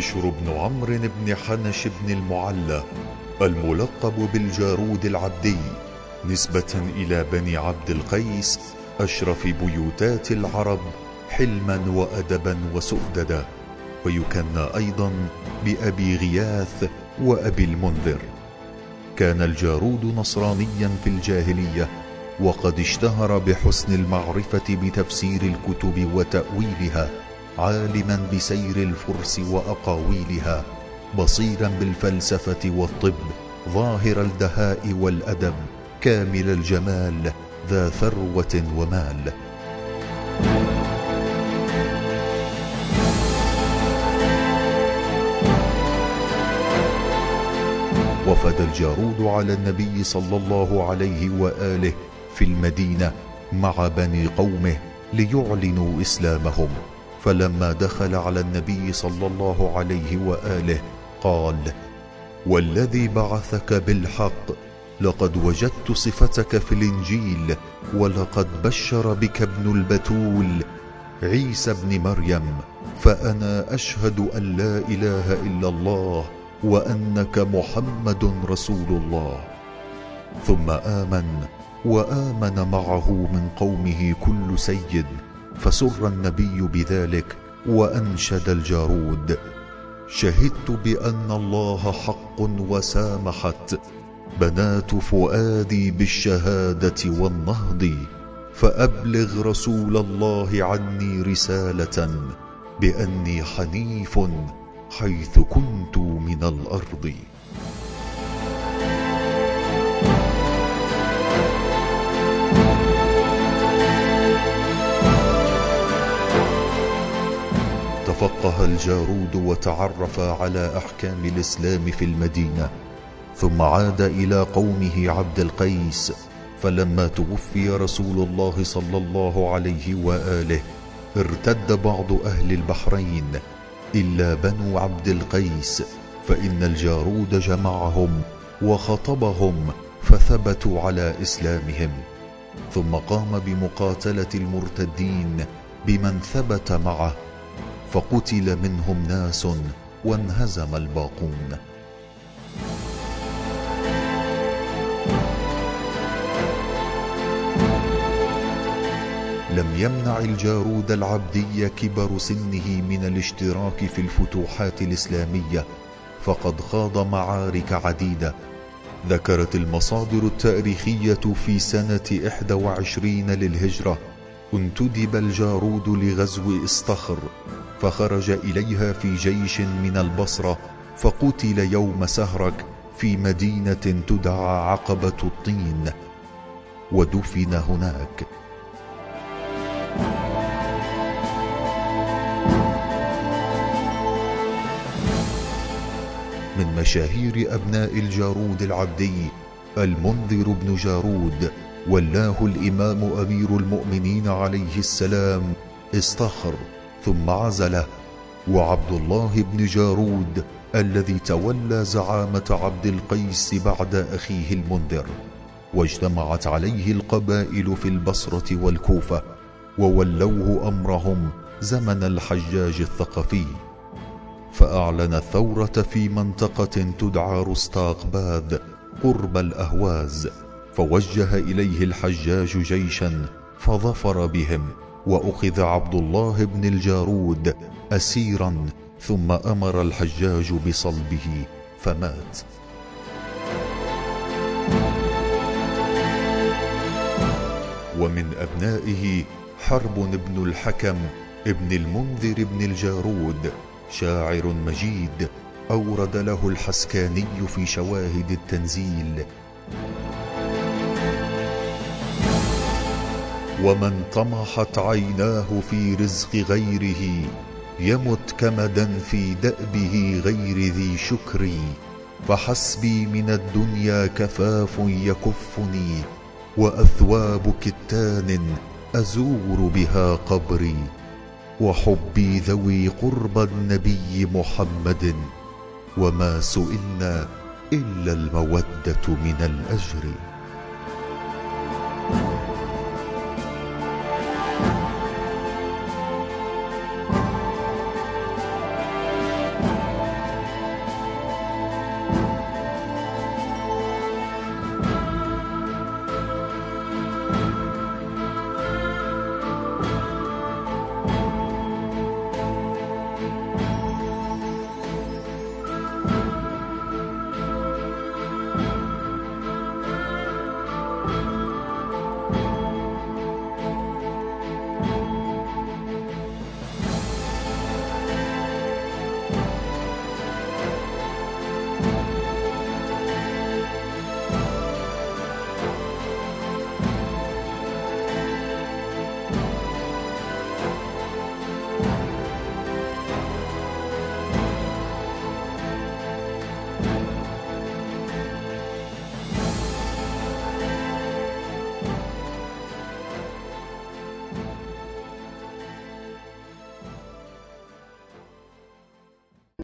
بشر بن عمرو بن حنش بن المعلى الملقب بالجارود العبدي، نسبة إلى بني عبد القيس، أشرف بيوتات العرب حلما وأدبا وسؤددا، ويكنى أيضا بأبي غياث وأبي المنذر. كان الجارود نصرانيا في الجاهلية، وقد اشتهر بحسن المعرفة بتفسير الكتب وتأويلها، عالما بسير الفرس وأقاويلها، بصيرا بالفلسفة والطب، ظاهر الدهاء والأدب، كامل الجمال، ذا ثروة ومال. وفد الجارود على النبي صلى الله عليه وآله في المدينة مع بني قومه ليعلنوا إسلامهم، فلما دخل على النبي صلى الله عليه وآله قال: والذي بعثك بالحق لقد وجدت صفتك في الإنجيل، ولقد بشر بك ابن البتول عيسى بن مريم، فأنا أشهد أن لا إله إلا الله وأنك محمد رسول الله. ثم آمن، وآمن معه من قومه كل سيد، فسر النبي بذلك وأنشد الجارود: شهدت بأن الله حق وسامحت بنات فؤادي بالشهادة والنهض، فأبلغ رسول الله عني رسالة بأني حنيف حيث كنت من الأرض. تفقه الجارود وتعرف على أحكام الإسلام في المدينة، ثم عاد إلى قومه عبد القيس. فلما توفي رسول الله صلى الله عليه وآله ارتد بعض أهل البحرين إلا بنو عبد القيس، فإن الجارود جمعهم وخطبهم فثبتوا على إسلامهم، ثم قام بمقاتلة المرتدين بمن ثبت معه، فقتل منهم ناس وانهزم الباقون. لم يمنع الجارود العبدي كبر سنه من الاشتراك في الفتوحات الإسلامية، فقد خاض معارك عديدة. ذكرت المصادر التاريخية في سنة 21 للهجرة انتدب الجارود لغزو إصطخر، فخرج إليها في جيش من البصرة، فقتل يوم سهرك في مدينة تدعى عقبة الطين، ودفن هناك. من مشاهير أبناء الجارود العبدي المنذر بن جارود، ولاه الإمام أمير المؤمنين عليه السلام إصطخر ثم عزله، وعبد الله بن جارود الذي تولى زعامة عبد القيس بعد أخيه المنذر، واجتمعت عليه القبائل في البصرة والكوفة، وولوه أمرهم زمن الحجاج الثقفي، فأعلن الثورة في منطقة تدعى رستاقباذ قرب الأهواز، فوجه إليه الحجاج جيشا فظفر بهم، وأخذ عبد الله بن الجارود أسيرا، ثم أمر الحجاج بصلبه فمات. ومن أبنائه حرب بن الحكم ابن المنذر بن الجارود، شاعر مجيد أورد له الحسكاني في شواهد التنزيل: ومن طمحت عيناه في رزق غيره يمت كمدا في دأبه غير ذي شكري، فحسبي من الدنيا كفاف يكفني، وأثواب كتان أزور بها قبري، وحبي ذوي قرب النبي محمد، وما سئلنا إلا المودة من الأجر.